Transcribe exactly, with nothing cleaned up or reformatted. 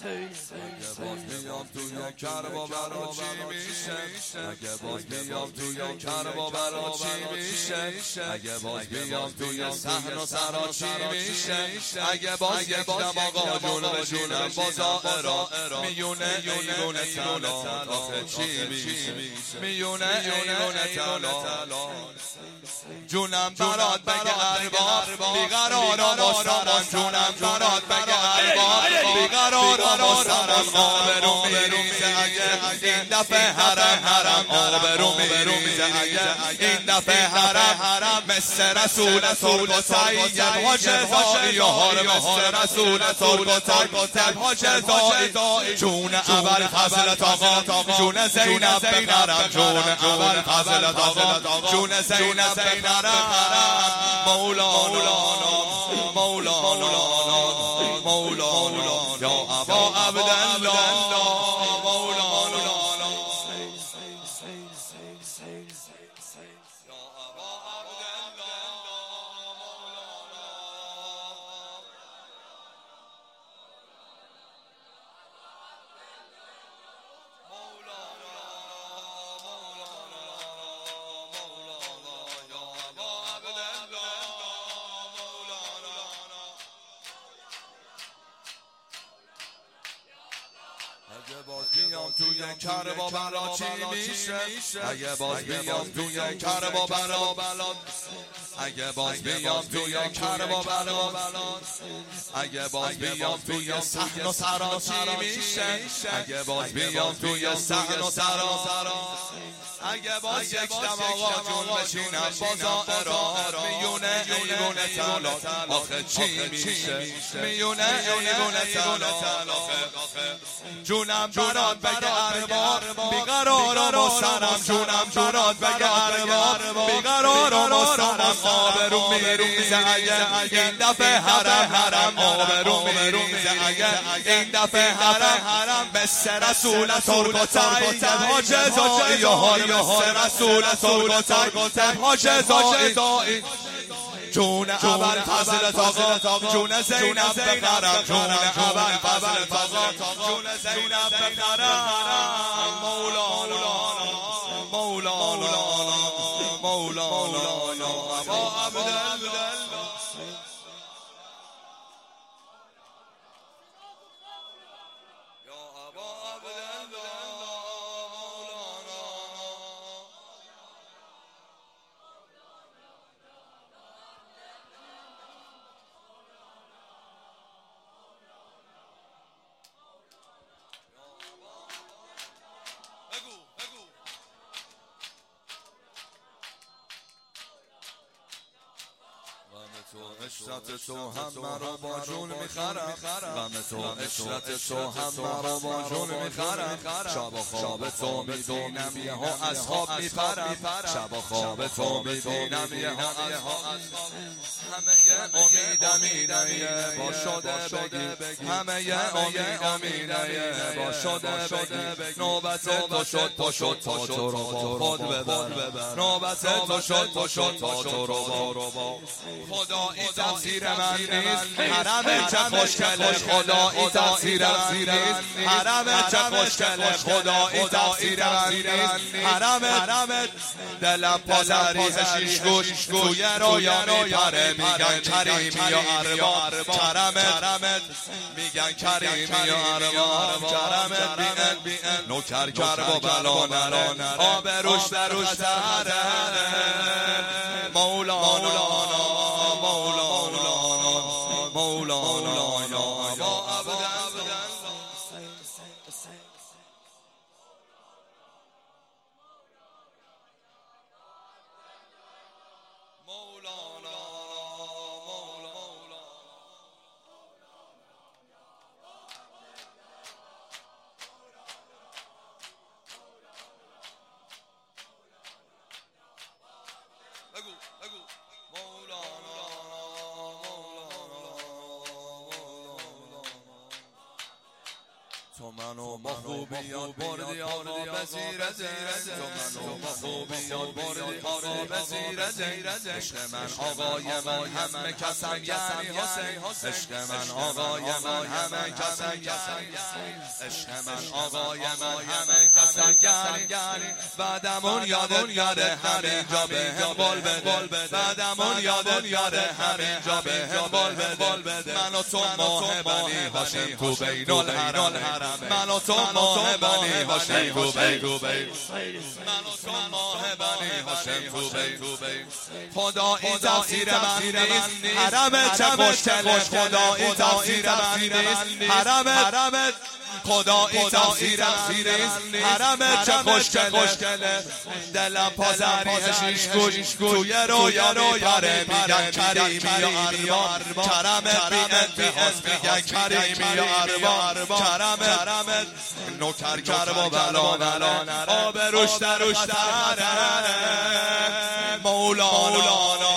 باز بیام توی کربا برا چی میشه اگه باز بیام توی کربا برا چی میشه اگه باز بیام توی صحن و سرا چی میشه اگه باز یکدم آقا جون بشینم بازا میونه ایونه تلا آخه چی میشه میونه ایونه تلا جونم برات بگه ارباب بیقرارم و سرم جونم برات بگه ارباب بیقرارم و سرم آبرو میریزه اگه این دفعه حرم حرم آبرو میریزه اگه این دفعه حرم حرم مثل رسول ترک و سید حاج زایی یار مثل رسول ترک و سید حاج زایی جون اول فضلت آقا جون زینب بخرم جون اول فضلت آقا جون زینب بخرم مولانا مولانا مولانا یا ابا عبدالله مولانا اگه باز بیام توی کربا برا چی میشه اگه باز بیام توی کربا برا اگه باز بیام توی کربا برا اگه باز بیام توی صحن و سرا چی میشه اگه باز بیام توی صحن و سرا اگه باز یک دم آقا جون بشینم بازا میونه ایونه تلا آخه چی میشه میونه ایونه تلا جونم برات بگه ارباب بیقرارم و سرم جونم برات بگه ارباب بیقرارم و سرم آبرو میریزه اگه این دفعه حرم حرم آبرو میریزه اگه این دفعه حرم حرم مثل رسول ترک و سید حاج زایی یار مثل رسول ترک و سید حاج زایی جون اول فضلت آقا جون زینب بخرم جون اول فضلت آقا جون زینب بخرم مولانا مولانا مولانا یا ابا عبدالله تو عشرت تو هم مرا با جون میخرم غم تو عشرت تو هم مرا با جون میخرم شب و خواب تو میبینم یه ها از خواب میپرم شب و خواب تو میبینم یه ها از خواب همه یه امیدم ایده با شده بگی همه یه امیدم ایده با شده بگی نوبت تو شد تو شد تا تو رو با خود ببر نوبت تو شد تو شد تا تو رو با خدا این تفسیر من نیست حرم چه خوشگله خدا این تفسیر من نیست حرم چه خوشگله خدا این تفسیر من نیست حرم دلم پازریز شیش گوش توی رویا میپره میگن کریمی یا ارباب کرمت میگن کریمی یا ارباب کرمت بی ان نوکر کرب و بلا نره آبروش دروش دره مولانا مولانا یا ابا عبدالله مولانا بگو بگو مولانا تو منو با خوبیات بردی آقا به زیر زیر تو منو با خوبیات بردی آقا به زیر زیر عشق من آقای من همه کسم یعنی حسین عشق من آقای من همه کسم یعنی عشق من آقای من همه کسم یعنی بعدمون یادت یاده همین جا به هم بال بده بعدمون یادت یاده همین جا به هم بال بده من و تو ماه بنی هاشم تو بین الحرم من و تو ماه بنی هاشم تو بین من و تو ماه بنی هاشم تو بین خدایی تفسیر من نیست حرم چه خوشگله خدایی تفسیر من نیست حرم خدایی تفسیر من نیست حرم چه خوشگله دلم پازری شیش گوش توی رویا میپره میگن کریمی و ارباب کرمت بی انتهاز میگن کریمی و ارباب کرمت نوکر کرب و بلا آب روش در روش در مولانا